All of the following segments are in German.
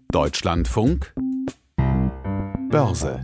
Deutschlandfunk Börse.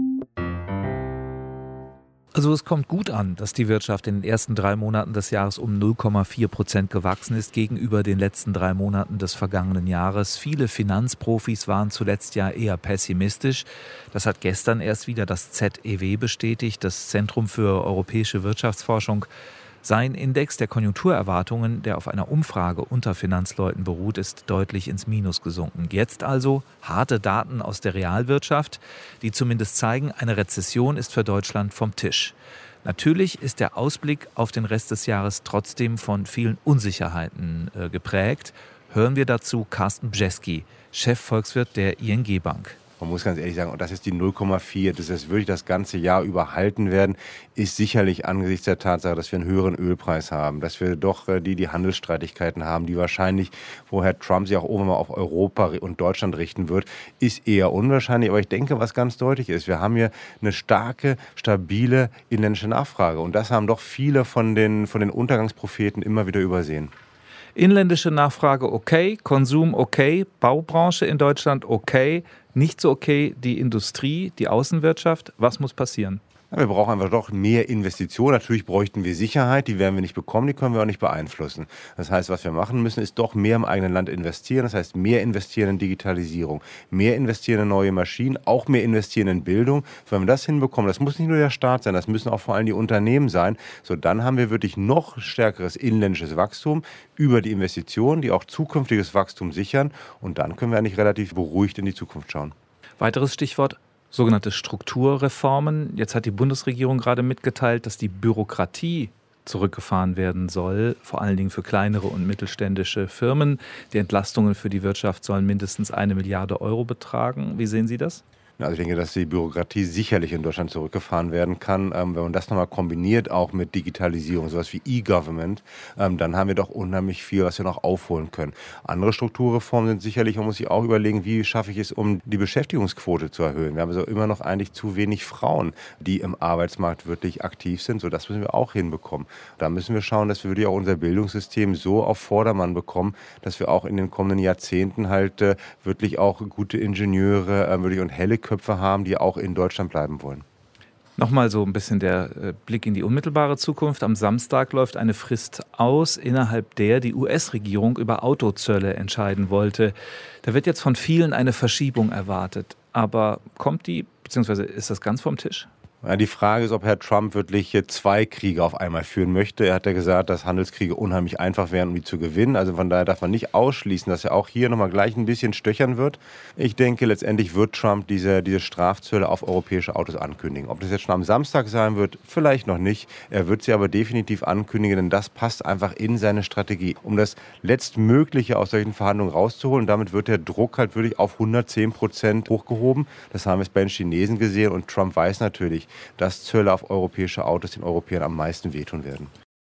Also es kommt gut an, dass die Wirtschaft in den ersten 3 Monaten des Jahres um 0,4% gewachsen ist gegenüber den letzten 3 Monaten des vergangenen Jahres. Viele Finanzprofis waren zuletzt ja eher pessimistisch. Das hat gestern erst wieder das ZEW bestätigt, das Zentrum für europäische Wirtschaftsforschung. Sein Index der Konjunkturerwartungen, der auf einer Umfrage unter Finanzleuten beruht, ist deutlich ins Minus gesunken. Jetzt also harte Daten aus der Realwirtschaft, die zumindest zeigen, eine Rezession ist für Deutschland vom Tisch. Natürlich ist der Ausblick auf den Rest des Jahres trotzdem von vielen Unsicherheiten geprägt. Hören wir dazu Carsten Bjeski, Chefvolkswirt der ING Bank. Man muss ganz ehrlich sagen, und das ist die 0,4, dass das wirklich das ganze Jahr überhalten werden, ist sicherlich angesichts der Tatsache, dass wir einen höheren Ölpreis haben, dass wir doch die Handelsstreitigkeiten haben, die wahrscheinlich, wo Herr Trump sich auch irgendwann mal auf Europa und Deutschland richten wird, ist eher unwahrscheinlich. Aber ich denke, was ganz deutlich ist, wir haben hier eine starke, stabile inländische Nachfrage. Und das haben doch viele von den Untergangspropheten immer wieder übersehen. Inländische Nachfrage okay, Konsum okay, Baubranche in Deutschland okay, nicht so okay die Industrie, die Außenwirtschaft. Was muss passieren? Wir brauchen einfach doch mehr Investitionen. Natürlich bräuchten wir Sicherheit, die werden wir nicht bekommen, die können wir auch nicht beeinflussen. Das heißt, was wir machen müssen, ist doch mehr im eigenen Land investieren. Das heißt, mehr investieren in Digitalisierung, mehr investieren in neue Maschinen, auch mehr investieren in Bildung. Wenn wir das hinbekommen, das muss nicht nur der Staat sein, das müssen auch vor allem die Unternehmen sein. So, dann haben wir wirklich noch stärkeres inländisches Wachstum über die Investitionen, die auch zukünftiges Wachstum sichern. Und dann können wir eigentlich relativ beruhigt in die Zukunft schauen. Weiteres Stichwort: sogenannte Strukturreformen. Jetzt hat die Bundesregierung gerade mitgeteilt, dass die Bürokratie zurückgefahren werden soll, vor allen Dingen für kleinere und mittelständische Firmen. Die Entlastungen für die Wirtschaft sollen mindestens 1 Milliarde Euro betragen. Wie sehen Sie das? Also ich denke, dass die Bürokratie sicherlich in Deutschland zurückgefahren werden kann. Wenn man das nochmal kombiniert, auch mit Digitalisierung, sowas wie E-Government, dann haben wir doch unheimlich viel, was wir noch aufholen können. Andere Strukturreformen sind sicherlich, man muss sich auch überlegen, wie schaffe ich es, um die Beschäftigungsquote zu erhöhen. Wir haben also immer noch eigentlich zu wenig Frauen, die im Arbeitsmarkt wirklich aktiv sind. So, das müssen wir auch hinbekommen. Da müssen wir schauen, dass wir wirklich auch unser Bildungssystem so auf Vordermann bekommen, dass wir auch in den kommenden Jahrzehnten halt wirklich auch gute Ingenieure wirklich und helle Köpfe haben, die auch in Deutschland bleiben wollen. Nochmal so ein bisschen der Blick in die unmittelbare Zukunft. Am Samstag läuft eine Frist aus, innerhalb der die US-Regierung über Autozölle entscheiden wollte. Da wird jetzt von vielen eine Verschiebung erwartet. Aber kommt die, beziehungsweise ist das ganz vom Tisch? Ja, die Frage ist, ob Herr Trump wirklich 2 Kriege auf einmal führen möchte. Er hat ja gesagt, dass Handelskriege unheimlich einfach wären, um die zu gewinnen. Also von daher darf man nicht ausschließen, dass er auch hier nochmal gleich ein bisschen stöchern wird. Ich denke, letztendlich wird Trump diese Strafzölle auf europäische Autos ankündigen. Ob das jetzt schon am Samstag sein wird, vielleicht noch nicht. Er wird sie aber definitiv ankündigen, denn das passt einfach in seine Strategie, um das Letztmögliche aus solchen Verhandlungen rauszuholen. Damit wird der Druck halt wirklich auf 110% hochgehoben. Das haben wir jetzt bei den Chinesen gesehen und Trump weiß natürlich, dass Zölle auf europäische Autos den Europäern am meisten wehtun werden.